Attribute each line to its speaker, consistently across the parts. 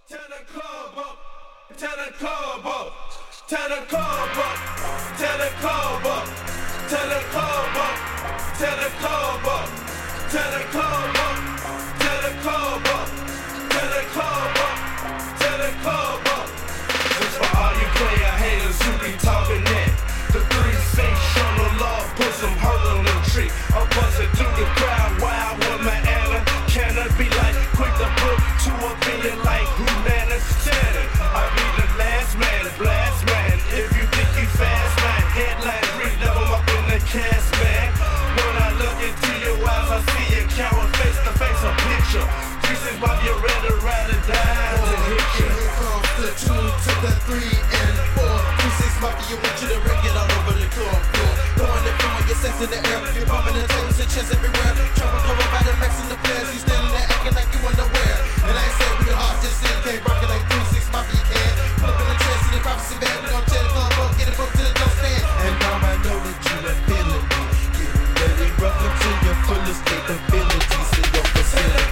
Speaker 1: Turn the club up, turn the club up, turn the club up, turn the club up, turn the club up, turn the club up, turn the club up, turn the club up, turn the club up, turn the club up. This for all you player haters who be talking that. The 3-sensational love, put some hurt on the tree. I'm buzzing through the crowd, wild with my Anna. Can I be like quick to put to a billion like who man is standing? I be the last man, blast man. If you think you fast man, headline read them up in the cast man. When I look into your eyes, I see you coward face to face a picture. Reasons why you're ready to ride or die to hit you.
Speaker 2: Here comes the 2 to the 3 and 4. 3-6 Mafia, want you to wreck it all over the club floor. Throwing it from your sex in the air. You're bumping the tables and chest everywhere. Trouble coming by the max in the players. You standing there acting like you unaware. And I ain't saying we hard, just saying can't rock it like 3-6 Mafia can. Put up in the chest, see the prophecy bad. We gon' tear the club up, get it broke to the dope stand. And now I know that you are feeling me. Getting ready, rough to your fullest capability. See your facility.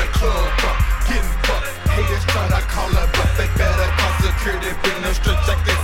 Speaker 3: Haters try to call her, but they better call security, bring them strict like this.